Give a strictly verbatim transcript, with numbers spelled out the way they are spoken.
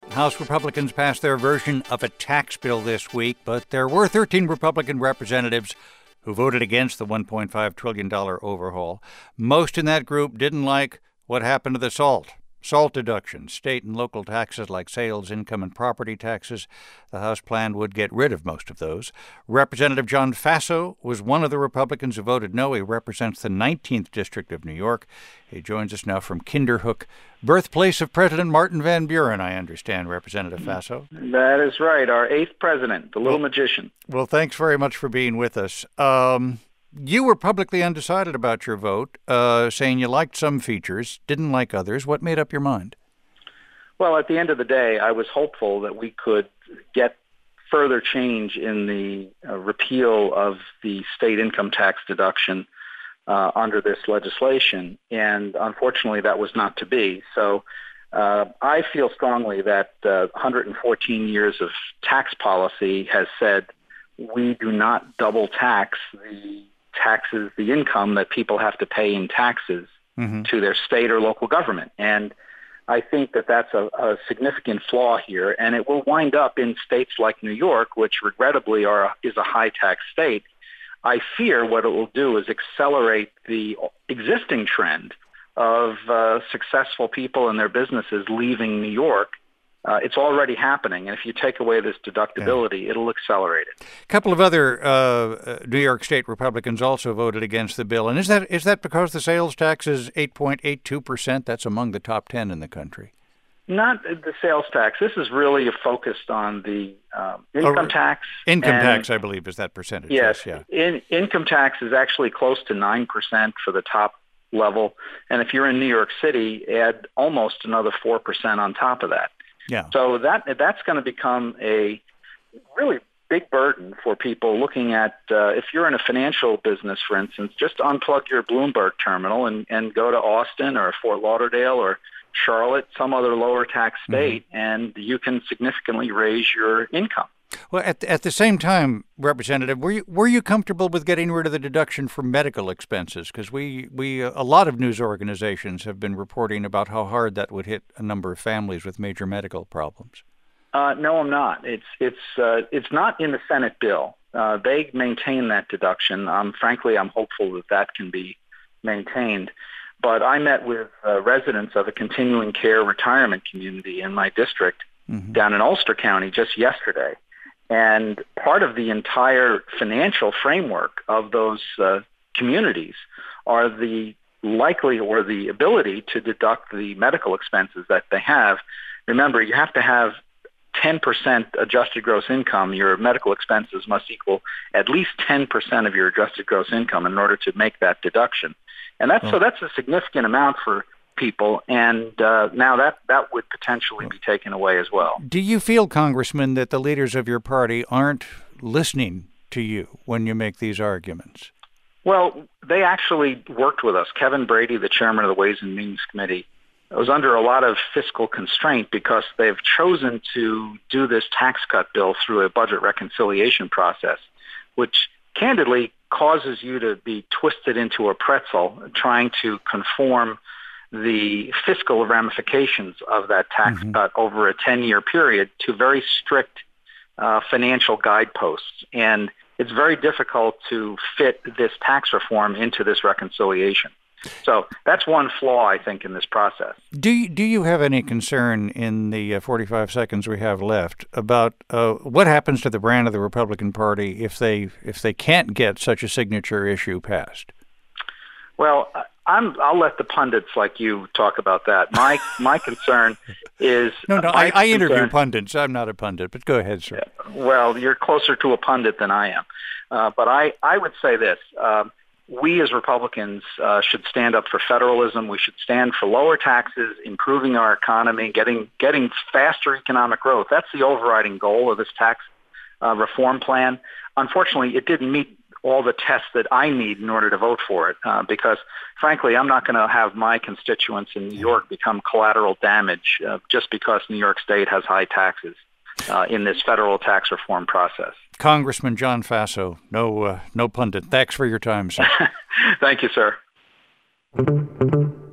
House Republicans passed their version of a tax bill this week, but there were thirteen Republican representatives who voted against the one point five trillion dollars overhaul. Most in that group didn't like what happened to the SALT. SALT deductions, state and local taxes like sales, income, and property taxes. The House plan would get rid of most of those. Representative John Faso was one of the Republicans who voted no. He represents the nineteenth District of New York. He joins us now from Kinderhook, birthplace of President Martin Van Buren, I understand, Representative Faso. That is right, our eighth president, the little well, magician. Well, thanks very much for being with us. Um... You were publicly undecided about your vote, uh, saying you liked some features, didn't like others. What made up your mind? Well, at the end of the day, I was hopeful that we could get further change in the uh, repeal of the state income tax deduction uh, under this legislation. And unfortunately, that was not to be. So uh, I feel strongly that uh, one hundred fourteen years of tax policy has said we do not double tax the taxes, the income that people have to pay in taxes mm-hmm. to their state or local government. And I think that that's a, a significant flaw here, and it will wind up in states like New York, which regrettably are is a high-tax state. I fear what it will do is accelerate the existing trend of uh, successful people and their businesses leaving New York. Uh, it's already happening, and if you take away this deductibility, yeah. it'll accelerate it. A couple of other uh, New York State Republicans also voted against the bill, and is that is that because the sales tax is eight point eight two percent? That's among the top ten in the country. Not the sales tax. This is really focused on the um, income oh, tax. Income and, tax, I believe, is that percentage. Yes, yes yeah. In, income tax is actually close to nine percent for the top level, and if you're in New York City, add almost another four percent on top of that. Yeah. So that that's going to become a really big burden for people looking at, uh, if you're in a financial business, for instance, just unplug your Bloomberg terminal and, and go to Austin or Fort Lauderdale or Charlotte, some other lower tax state, mm-hmm. and you can significantly raise your income. Well, at at the same time, Representative, were you were you comfortable with getting rid of the deduction for medical expenses? Because we we a lot of news organizations have been reporting about how hard that would hit a number of families with major medical problems. Uh, no, I'm not. It's it's uh, it's not in the Senate bill. Uh, they maintain that deduction. Um, frankly, I'm hopeful that that can be maintained. But I met with uh, residents of a continuing care retirement community in my district mm-hmm. down in Ulster County just yesterday. And part of the entire financial framework of those uh, communities are the likely or the ability to deduct the medical expenses that they have. Remember, you have to have ten percent adjusted gross income. Your medical expenses must equal at least ten percent of your adjusted gross income in order to make that deduction. And that's oh. so that's a significant amount for people, and uh, now that, that would potentially be taken away as well. Do you feel, Congressman, that the leaders of your party aren't listening to you when you make these arguments? Well, they actually worked with us. Kevin Brady, the chairman of the Ways and Means Committee, was under a lot of fiscal constraint because they've chosen to do this tax cut bill through a budget reconciliation process, which candidly causes you to be twisted into a pretzel trying to conform the fiscal ramifications of that tax mm-hmm. cut over a ten-year period to very strict uh, financial guideposts. And it's very difficult to fit this tax reform into this reconciliation. So that's one flaw, I think, in this process. Do you, do you have any concern in the uh, forty-five seconds we have left about uh, what happens to the brand of the Republican Party if they if they can't get such a signature issue passed? Well, I'm, I'll let the pundits like you talk about that. My my concern is... No, no, I, I interview pundits. I'm not a pundit, but go ahead, sir. Well, you're closer to a pundit than I am. Uh, but I, I would say this. Um, we as Republicans uh, should stand up for federalism. We should stand for lower taxes, improving our economy, getting getting faster economic growth. That's the overriding goal of this tax uh, reform plan. Unfortunately, it didn't meet all the tests that I need in order to vote for it, uh, because, frankly, I'm not going to have my constituents in New York become collateral damage uh, just because New York State has high taxes uh, in this federal tax reform process. Congressman John Faso, no, uh, no pundit. Thanks for your time, sir. Thank you, sir.